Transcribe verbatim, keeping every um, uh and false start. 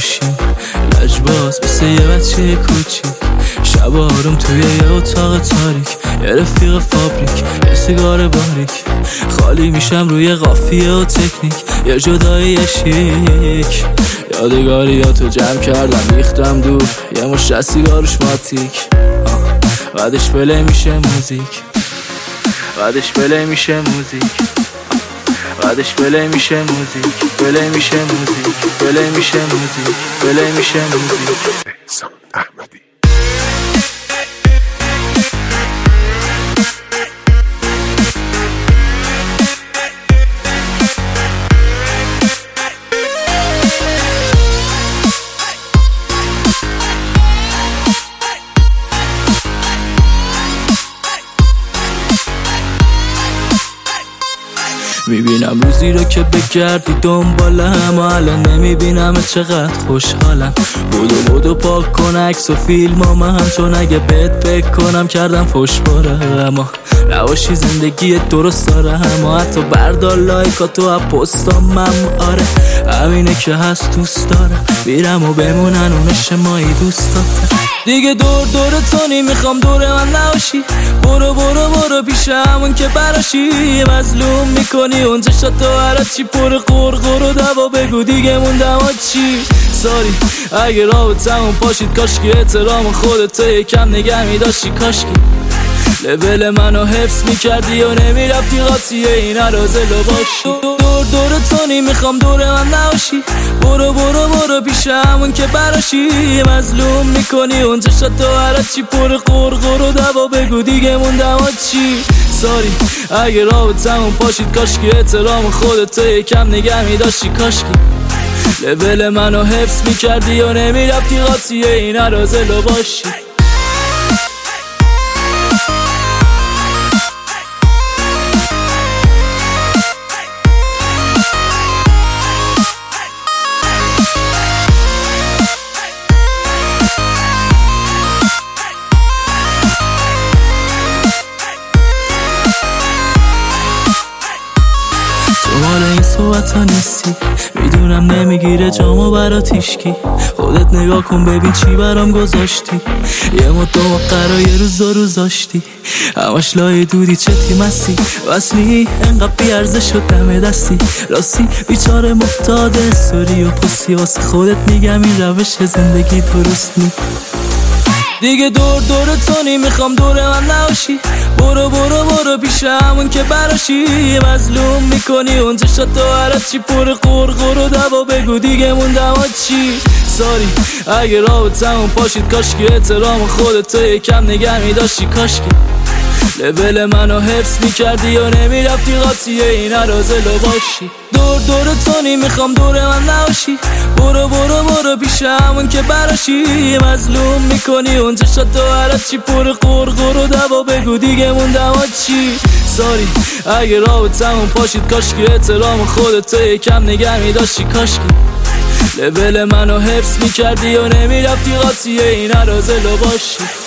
باشیم، لجباز مثل یه بچه کوچیک، شب آروم توی یه اتاق تاریک، یه رفیق فابریک، یه سیگار باریک، خالی میشم روی قافیه و تکنیک، یه جدایی شیک. یادگاریاتو جمع کردم ریختم دور، یه مشت سیگارش ماتیک، بعدش پلی میشه موزیک، بعدش پلی میشه موزیک، بعدش پلی میشه موزیک، پلی میشه موزیک، پلی میشه موزیک، پلی میشه موزیک. احسان احمدی. میبینم روزی رو که بگردی دنبالم و الان نمیبینم چقدر خوشحالم. بودو بودو پاک کن عکس و فیلمام هم، چون اگه بهت فکر کنم کردم فوش باره. اما نباشی زندگی درست داره، اما حتی بردار لایکاتو از پستام هم. آره همینه که هست دوست دارم، میرم و بمونن اون شمایی دوست دارم. دیگه دور دور تو نمیخوام دور من نباشی، برو برو برو پیش همون که براشی. مظلوم میکنی اون چشاتو هرچی پر قرقر و دوا، بگو دیگه موندم چی. ساری اگه رابطمون پاشید، کاشکی احترام خودتو یکم نگه میداشتی، کاشکی لول منو حفظ میکردی و نمیرفتی قاطیه این عرازلو باشی. دور دور تو نمیخوام دور من نباشی، برو برو برو پیش همون که براشی. مظلوم میکنی اون چشاتو هرچی پر قرقر و دوا، بگو دیگه موندم چی. ساری اگه رابطمون پاشید، کاشکی احترام خودتو یکم نگه میداشتی، کاشکی لول منو حفظ میکردی و نمیرفتی قاطیه این عرازلو باشی. مال این صحبت ها نیستی، میدونم نمیگیره جامو برا تیشکی. خودت نگاه کن ببین چی برام گذاشتی، یه مدت قرار یه روز دو روز داشتی، همش لای دودی چه تیمستی. وصلی انقدر بیارزه شد دم دستی، راستی بیچاره محتاج استوری و پستی. واسه خودت میگم این روش زندگی درست نی. دیگه دور دور تو نمیخوام دور من نباشی، برو برو برو پیش همون که براشی. مظلوم میکنی اون چشاتو هرچی پر قرقر و دوا، بگو دیگه موندم چی. ساری اگه رابطمون پاشید، کاشکی احترام خودتو یکم نگه میداشتی، کاشکی لول منو حفظ میکردی و نمیرفتی قاطیه این عرازلو باشی. دور دور تو نمیخوام دور من نباشی، برو برو برو پیش همون که براشی. مظلوم میکنی اون چشاتو هرچی پر قرقر و دوا، بگو دیگه موندم چی. ساری اگه رابطمون پاشید، کاشکی احترام خودتو یکم نگه میداشتی، کاشکی لول منو حفظ میکردی و نمیرفتی قاطیه این عرازلو باشی.